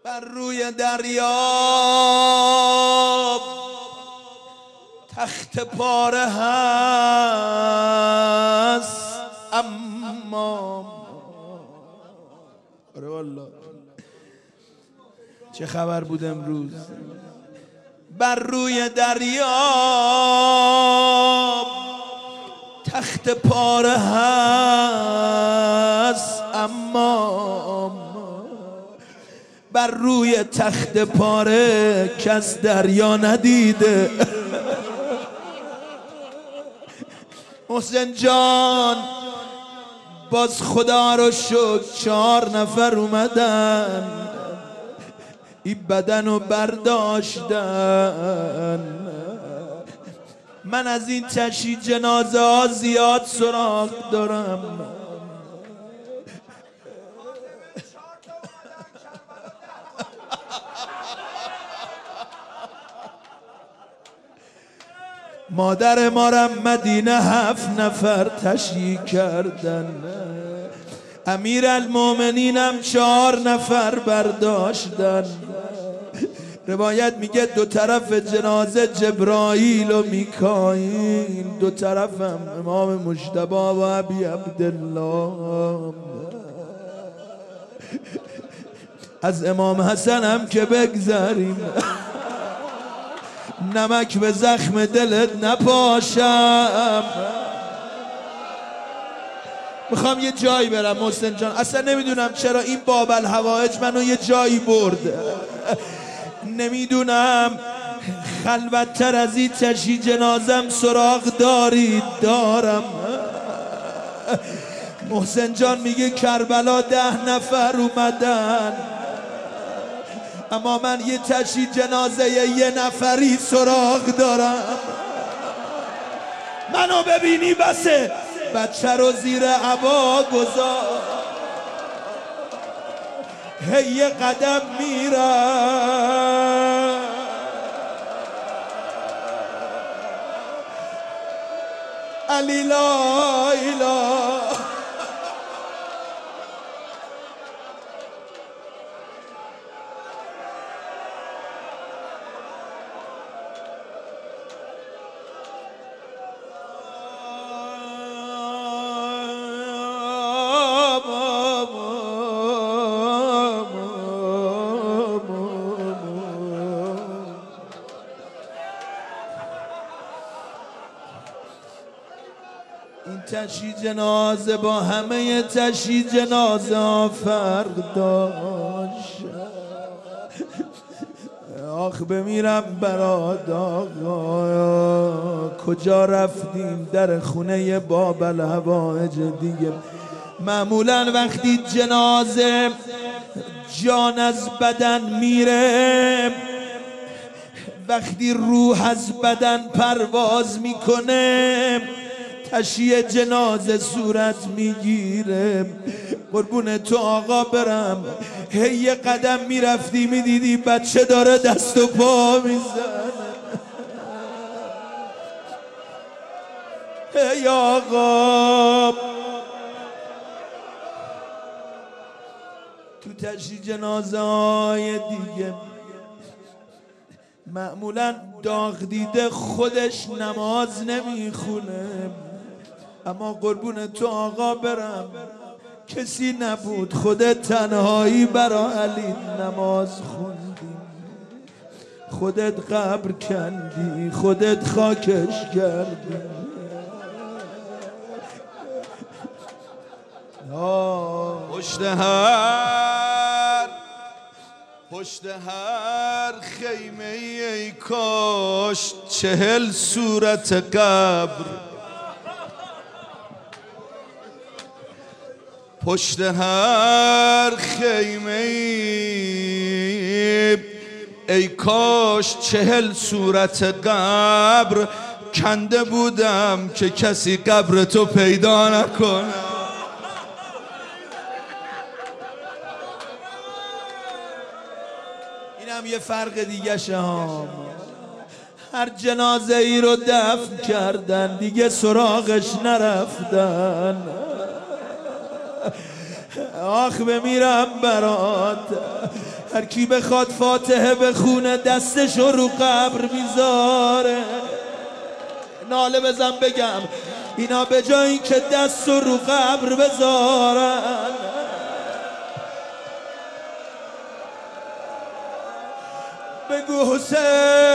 بر روی دریا تخت پاره هست، اما آره والله چه خبر بود امروز؟ بر روی دریا تخت پاره هست، اما بر روی تخت پاره کس دریا ندیده. محسن جان باز خدا رو شکر 4 نفر اومدن این بدن رو برداشتن. من از این تشییع جنازه ها زیاد سراغ دارم. مادر ما را مدینه 7 نفر تشییع کردن، امیرالمومنینم 4 نفر برداشتن. روایت میگه 2 طرف جنازه جبرائیل و میکائیل، 2 طرفم امام مجتبی و ابی عبدالله. از امام حسن هم که بگذاریم نمک به زخم دلت نپاشم. میخوام یه جایی برم محسن جان، اصلا نمیدونم چرا این باب الحوائج منو یه جایی برد. نمیدونم خلوت‌تر از این تشییع جنازم سراغ دارید؟ دارم. محسن جان میگه کربلا 10 نفر اومدن، اما من یه تشییع جنازه 1 نفری سراغ دارم. منو ببینی بسه، بچه رو زیر عبا گذار، هی یه قدم میرم. علی لا اله. این تشییع جنازه با همه تشییع جنازه ها فرق داشت. آخ بمیرم برات آقا، کجا رفتیم؟ در خونه باب الحوائج دیگه. معمولا وقتی جنازه جان از بدن میره، وقتی روح از بدن پرواز میکنه، تشییع جنازه صورت میگیره. قربون تو آقا برم، هی یه قدم میرفتی میدیدی بچه داره دست و پا میزنه. هی آقا تو تشییع جنازه های دیگه معمولا داغ دیده خودش نماز نمیخونه، اما قربون تو آقا برم کسی نبود، خودت تنهایی برا علی نماز خوندی، خودت قبر کندی، خودت خاکش کردی. پشت هر خیمه ای کاش 40 صورت قبر، پشت هر خیمه ای کاش 40 صورت قبر کنده بودم که کسی قبر تو پیدا نکنه. اینم یه فرق دیگه ها. هر جنازه ای رو دفن کردن دیگه سراغش نرفتن. آخ بمیرم برات، هر کی بخواد فاتحه بخونه دستشو رو قبر میذاره. ناله بزن بگم اینا به جای این که دست رو قبر بذارن بگو حسین